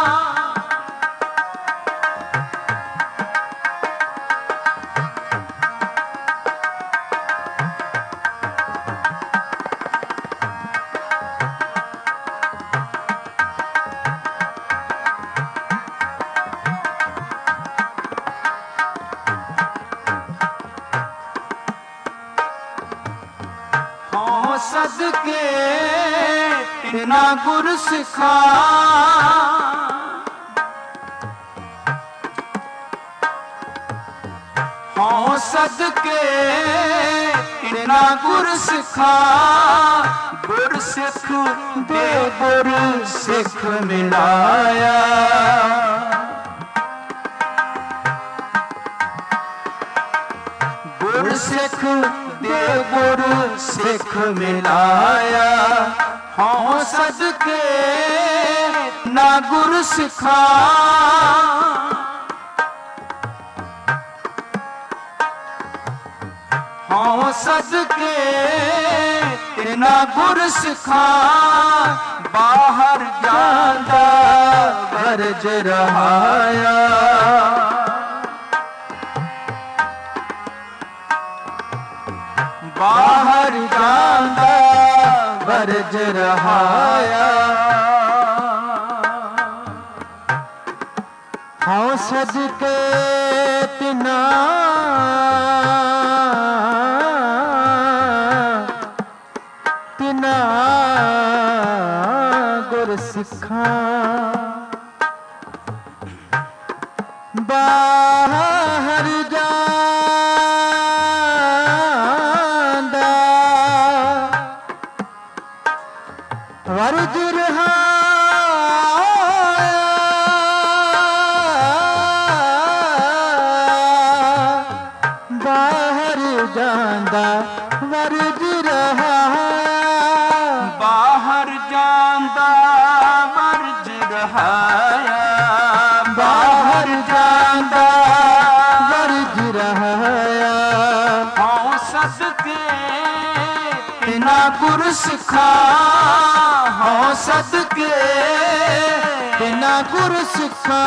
Speaker 1: ਹਉ ਸਦਕੇ ਤਿਨਾ ਗੁਰ ਸਿਖਾ ਹਉ ਸਦਕੇ ਤਿਨਾ ਗੁਰ ਸਿਖਾ ਗੁਰ ਸਿੱਖ ਦੇ ਗੁਰ ਸਿੱਖ ਮਿਲਾਇਆ। ਗੁਰ ਸਿੱਖ ਦੇ ਗੁਰ ਸਿੱਖ ਮਿਲਾਇਆ। ਹਉ ਸਦਕੇ ਨਾ ਗੁਰ ਸਿਖਾ ਹਉ ਸਦਕੇ ਤਿਨਾ ਗੁਰ ਸਿਖਾ ਬਾਹਰ ਜਾਂਦਾ ਵਰਜ ਰਹਾਇਆ। ਬਾਹਰ ਜਾਂਦਾ ਵਰਜ ਰਹਾਇਆ।
Speaker 2: सदके तिना तिना गुर सिखा बाहर जांदा वरज रहा बाहर जांदा वरज रहा
Speaker 1: बाहर जांदा वरज रहाया
Speaker 2: बाहर जांदा वरज रहाया
Speaker 1: हौं सदके तिना गुर सिखा हौं सदके
Speaker 2: तिना गुर सिखा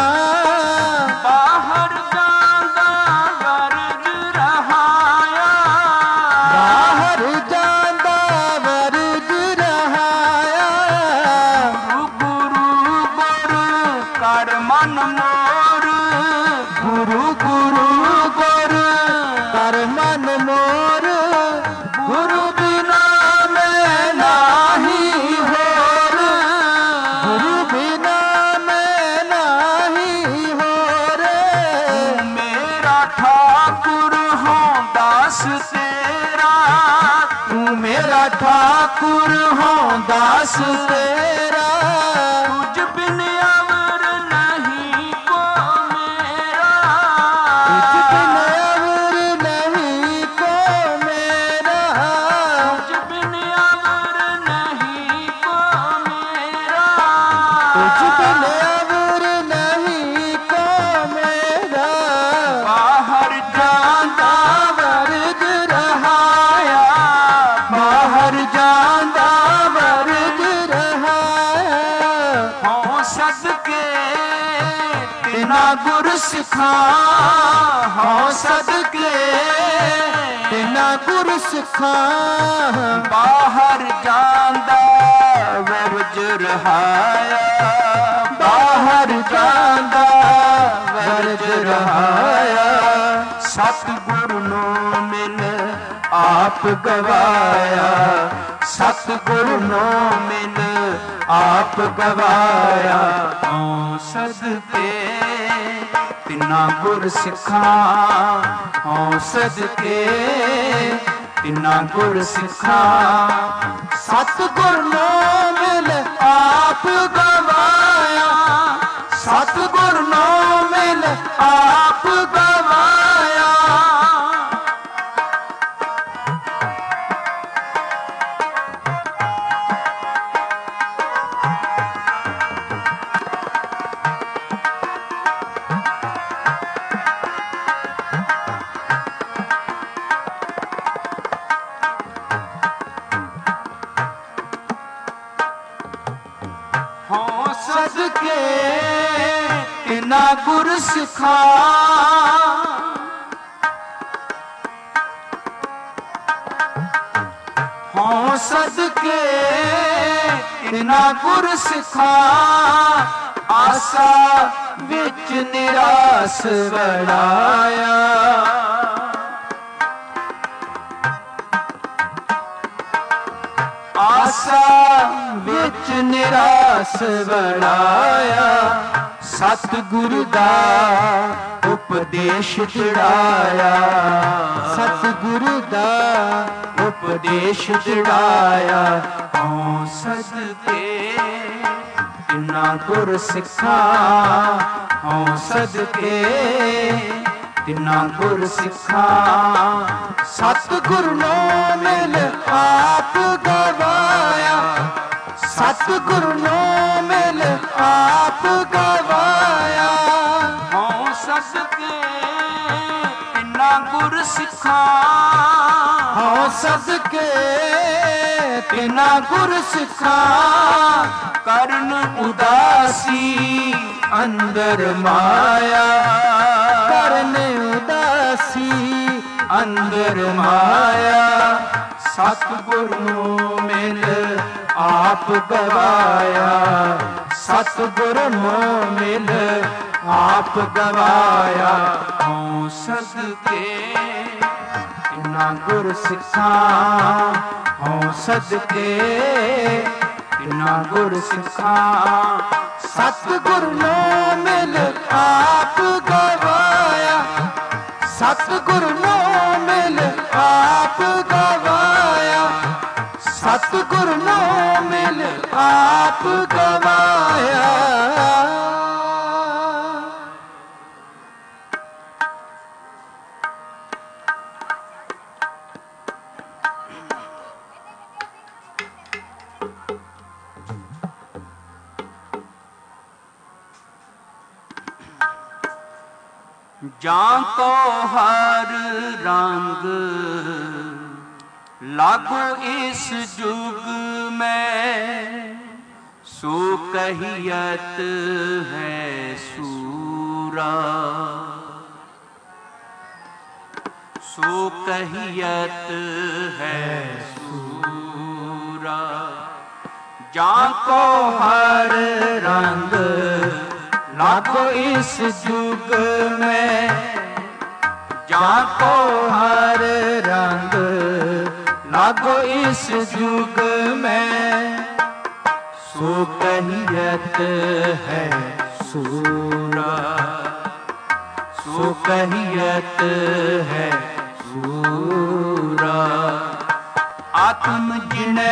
Speaker 1: बाहर जांदा वरज रहाया
Speaker 2: बाहर जांदा वरज रहाया
Speaker 1: गुरु गुरु कर मन मोर
Speaker 2: गुरु गुरु गुर कर मन मोर गुरु बिना मैं नाही होर गुरु बिना मैं नाही होर
Speaker 1: मेरा ठाकुर हो दास तेरा
Speaker 2: तू मेरा ठाकुर हो दास तेरा
Speaker 1: तुझ बिन अवर नहीं को मेरा
Speaker 2: तुझ बिन अवर नहीं को मेरा
Speaker 1: तुझ बिन अवर नहीं को मेरा
Speaker 2: तुझ बिन अवर नहीं को मेरा
Speaker 1: बाहर जांदा
Speaker 2: वरज रहाया बाहर जांदा वरज रहाया
Speaker 1: हौं सदके
Speaker 2: तिना गुर सिखा हौं सदके तिना गुर सिखा
Speaker 1: बाहर जांदा वरज रहाया
Speaker 2: बाहर जांदा वरज रहाया
Speaker 1: सतगुरु नो मिल
Speaker 2: आप गवाया सतगुरु नो मिल आप गवाया
Speaker 1: हौं सदके तिना गुर सिखा हौं सदके तिना गुर सिखा
Speaker 2: सतगुर नो मिल आप गवाया सतगुर नो मिल आप गवाया
Speaker 1: हौं
Speaker 2: सदके तिना गुर सिखा हौं सदके तिना गुर सिखा आसा विच निरास वड़ाया आसा विच निरास वड़ाया सतगुरु दा उपदेश जड़ाया सतगुरु दा उपदेश जड़ाया
Speaker 1: हौं सदके
Speaker 2: तिना गुर सिखा हौं सदके तिना गुर सिखा सतगुरु नो मिल आप गवाया सतगुरु नो मिल आप गवाया
Speaker 1: हौं सदके तिना गुर सिखा
Speaker 2: हौं सदके तिना गुर सिखा
Speaker 1: करन
Speaker 2: उदासी अंदर माया करन उदासी अंदर माया सतगुर नो मिल आप गवाया सतगुर नो मिल आप गवाया।
Speaker 1: हों सदके
Speaker 2: इन्ना गुर सिखा हों सदके इन्ना गुर सिखा। सतगुर नो मिल आप गवाया। सतगुर नो मिल आप गवाया। सतगुर नो मिल आप गवाया।
Speaker 1: जाको हर रंग लागो इस जुग में। सो कहियत है सूरा। सो कहियत है सूरा। जाको
Speaker 2: हर रंग लागो इस जुग में। जाको हर रंग लागो इस जुग में। सो कहियत है सूरा। सो कहियत है सूरा। आत्म जिने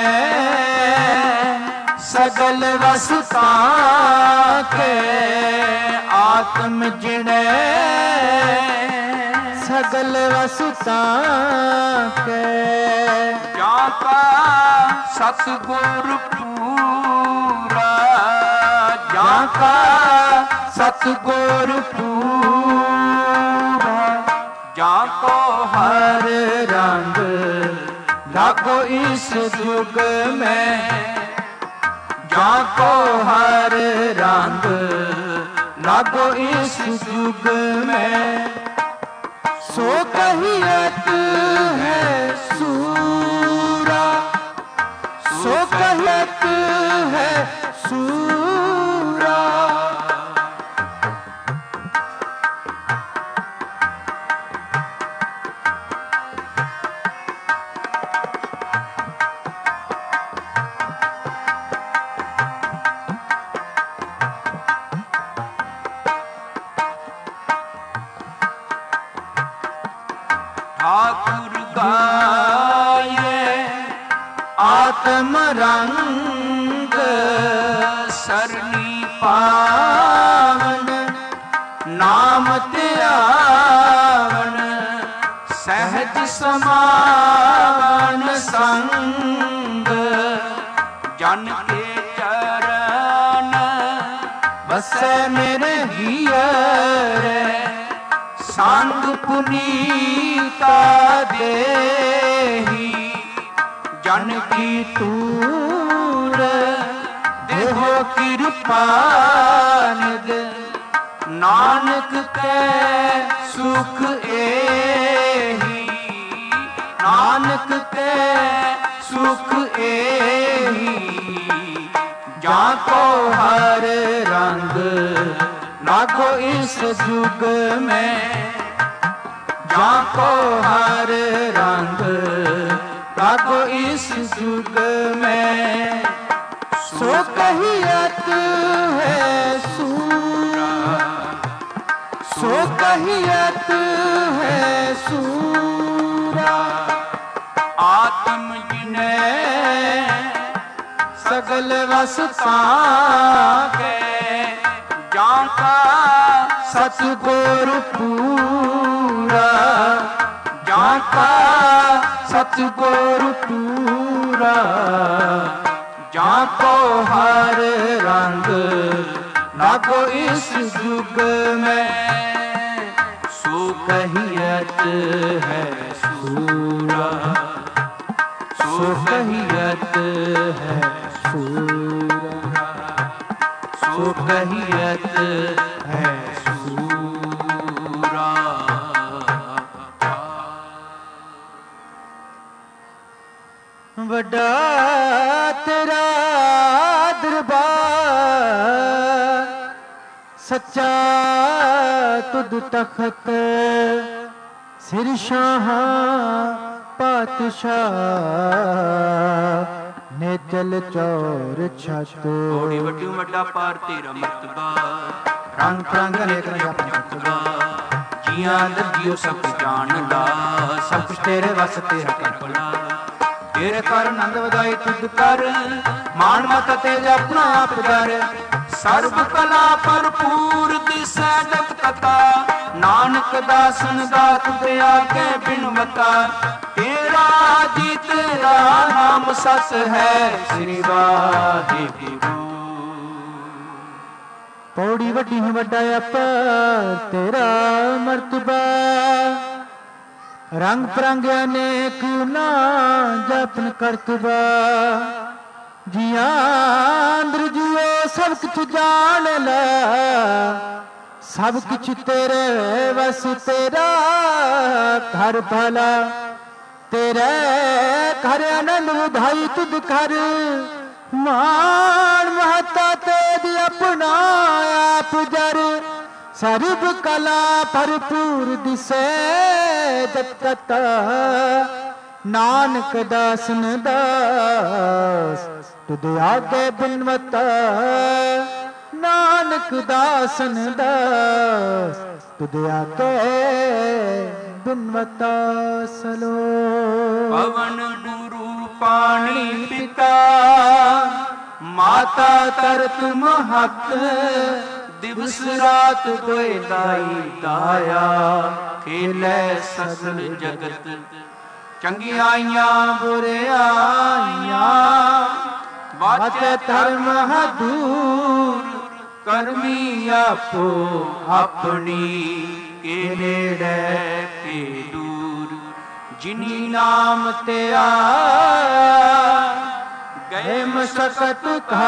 Speaker 2: सगल वसता के। आत्म जिने सगल वसता के।
Speaker 1: जाका सतगुर पूरा।
Speaker 2: जाका सतगुर पूरा।
Speaker 1: जाको
Speaker 2: हर रंग लागो इस जुग में। जाको हर रंग लागो इस जुग में। सो कहियत है सूरा। सो कहियत है सूरा।
Speaker 1: ठाकुर गाये
Speaker 2: आत्म रंग
Speaker 1: सरनी
Speaker 2: पावन। नाम त्यावन सहज समान संग।
Speaker 1: जन के चरण
Speaker 2: बसे मेरे हियर। संग पुनीता देही।
Speaker 1: जन
Speaker 2: की तूर देहो कृपा निध। नानक के सुख एही। नानक के सुख एही। जाको हर रंग लागो इस जुग में। जाको हर रंग लागो इस जुग में। सो कहियत है सूरा। सो कहियत है सूरा।
Speaker 1: आत्म जिने
Speaker 2: सगल वसता
Speaker 1: के। जाका
Speaker 2: सतगुर पूरा। जाका सतगुर पूरा। जाको हर रंग लागो इस जुग में। सो कहियत है सूरा। सो कहियत है सूरा। सो कहियत है सूरा। वड्डा तेरा दरबार सच्चा तुद तखत सिर शाह पातशाह ने चल चौर छत
Speaker 1: बड़ी वड्डी वड्डा पार तेरा मर्तबा
Speaker 2: रंग रंग अनेक रंग अपना
Speaker 1: जियां दर्जियो सब जान ला
Speaker 2: सब कुछ तेरे वस तेरा कर
Speaker 1: भला
Speaker 2: तेरे कर नंद वधाई तुद कर मान मत तेज अपना आप दर
Speaker 1: सर्व कला भरपूर दिसै जग कथा नानक दासन दात ते आगे बिनवता तेरा जी तेरा नाम सस है श्री वाहिगुरु
Speaker 2: पौड़ी वड्डी वड्डा अपर तेरा मर्तबा रंग परंग अनेक ना जपन करतबा जिया अंदर जुए सब कुछ जान ला सब कुछ तेरे बस तेरा घर भला तेरे घर आनंद उधाई तुद कर मान महता तेज अपना आप जर सर्व कला भरपूर दिसे जगत नानक दासन दास तुद आगे बिनवता नानक दासन दास तुद आगे बिनवता सलो
Speaker 1: पवन गुरु पानी पिता माता तरत महत दिवस रात कोय दाई दाया खेलै सकल जगत चंगियाइयां बुरियाइयां वाचे धर्म दूर करमी आपो अपनी के नेड़े के दूर जिनी नाम ते आया गए मशक्कत का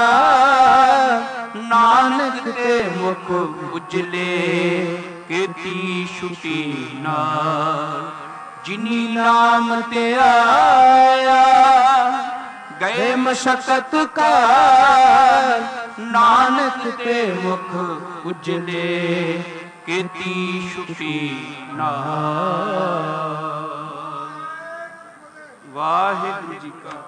Speaker 1: नानक ते मुख उजले केती छुटी नाल जिनी नाम ते आया गए मशक्कत का नानक ते मुख उजले केती छुटी नाल। वाहिगुरु जी का